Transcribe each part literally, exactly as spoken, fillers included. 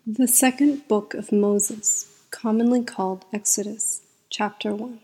The second book of Moses, commonly called Exodus, chapter one.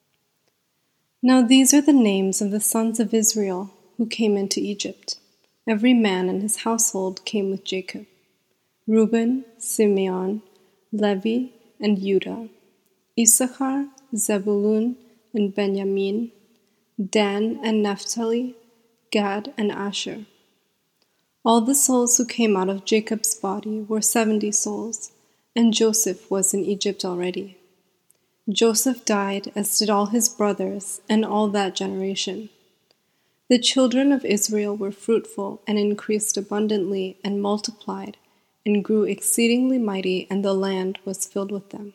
Now these are the names of the sons of Israel who came into Egypt. Every man and his household came with Jacob: Reuben, Simeon, Levi, and Judah; Issachar, Zebulun, and Benjamin; Dan and Naphtali; Gad and Asher. All the souls who came out of Jacob's body were seventy souls, and Joseph was in Egypt already. Joseph died, as did all his brothers and all that generation. The children of Israel were fruitful and increased abundantly and multiplied and grew exceedingly mighty, and the land was filled with them.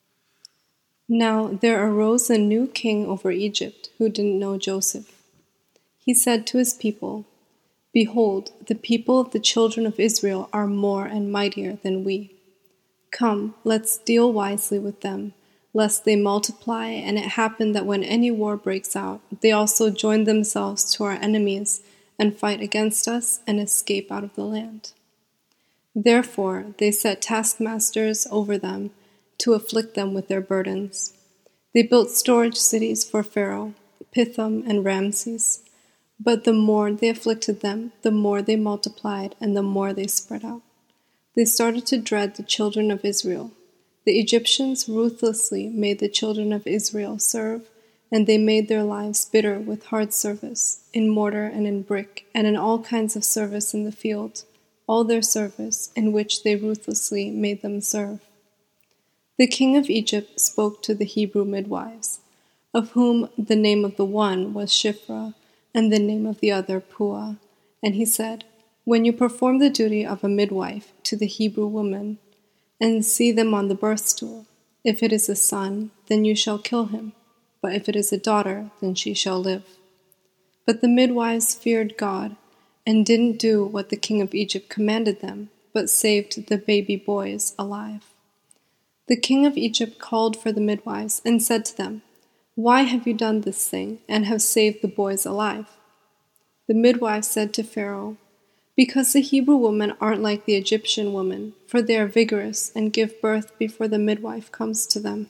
Now there arose a new king over Egypt who didn't know Joseph. He said to his people, "Behold, the people of the children of Israel are more and mightier than we. Come, let's deal wisely with them, lest they multiply, and it happen that when any war breaks out, they also join themselves to our enemies and fight against us and escape out of the land." Therefore they set taskmasters over them to afflict them with their burdens. They built storage cities for Pharaoh, Pithom and Ramses. But the more they afflicted them, the more they multiplied, and the more they spread out. They started to dread the children of Israel. The Egyptians ruthlessly made the children of Israel serve, and they made their lives bitter with hard service, in mortar and in brick, and in all kinds of service in the field, all their service, in which they ruthlessly made them serve. The king of Egypt spoke to the Hebrew midwives, of whom the name of the one was Shiphrah, and the name of the other Puah. And he said, "When you perform the duty of a midwife to the Hebrew woman, and see them on the birth stool, if it is a son, then you shall kill him, but if it is a daughter, then she shall live." But the midwives feared God, and didn't do what the king of Egypt commanded them, but saved the baby boys alive. The king of Egypt called for the midwives, and said to them, "Why have you done this thing, and have saved the boys alive?" The midwives said to Pharaoh, "Because the Hebrew women aren't like the Egyptian women, for they are vigorous and give birth before the midwife comes to them."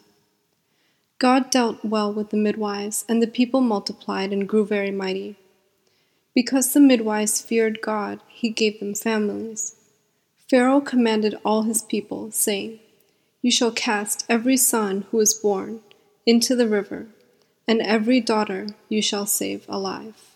God dealt well with the midwives, and the people multiplied and grew very mighty. Because the midwives feared God, he gave them families. Pharaoh commanded all his people, saying, "You shall cast every son who is born into the river, and every daughter you shall save alive."